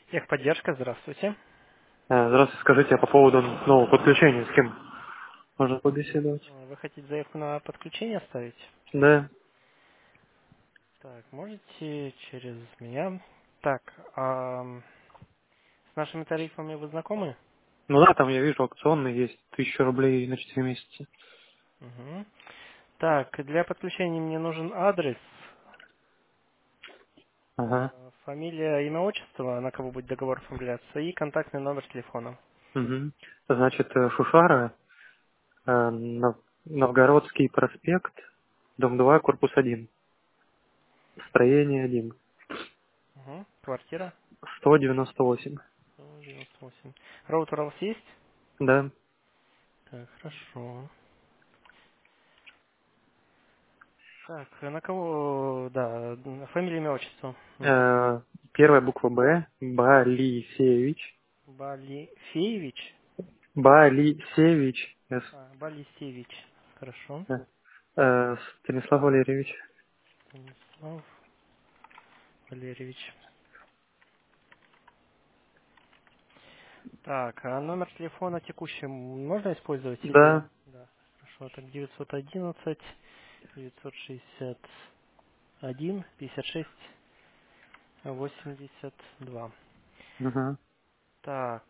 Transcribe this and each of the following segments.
Техподдержка, здравствуйте. Здравствуйте, скажите, а по поводу нового подключения, с кем можно побеседовать? Вы хотите заявку на подключение оставить? Да. Так, можете через меня. Так, с нашими тарифами вы знакомы? Ну да, там я вижу акционный есть, 1000 рублей на 4 месяца. Угу. Так, для подключения мне нужен адрес, Ага. фамилия, имя, отчество, на кого будет договор оформляться, и контактный номер телефона. Угу. Значит, Шушара, Новгородский проспект, дом 2, корпус 1, строение 1, Угу. Квартира 198. 98. Роутер у вас есть? Да. Так, хорошо. Так, на кого, да, фамилия, имя, отчество. Угу. Первая буква Б, Балисевич. Балифеевич? Балисевич. Балисевич. Хорошо. Станислав Валерьевич. Станислав Валерьевич. Так, а номер телефона текущий можно использовать или... Да. Да, хорошо. Так, 911 961 56 82. Угу. Так,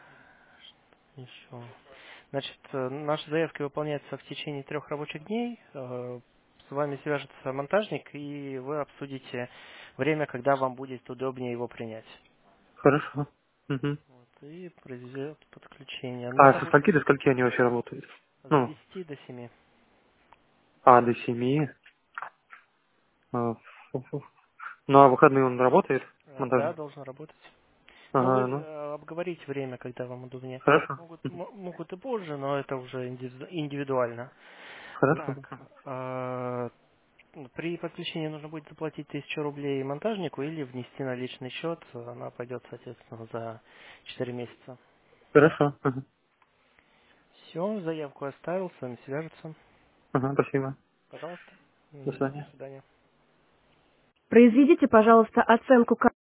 еще. Значит, наша заявка выполняется в течение 3 рабочих дней. С вами свяжется монтажник, и вы обсудите время, когда вам будет удобнее его принять. Хорошо. Угу. Вот, и произведет подключение. А Надо со будет скольки до скольки они вообще работают? с Ну, 10 до 7. до 7. Фу-фу. Ну, а выходные он работает? Да, Монтажник? должен работать. Но вы Ага, ну, обговорите время, когда вам удобнее. хорошо. Могут и позже, но это уже индивидуально. Хорошо. Так, при подключении нужно будет заплатить 1000 рублей монтажнику или внести на личный счет. Она пойдет, соответственно, за 4 месяца. Хорошо. Ага. Все, заявку оставил, с вами свяжется. Ага, спасибо. Пожалуйста. До До свидания. свидания. Произведите, пожалуйста, оценку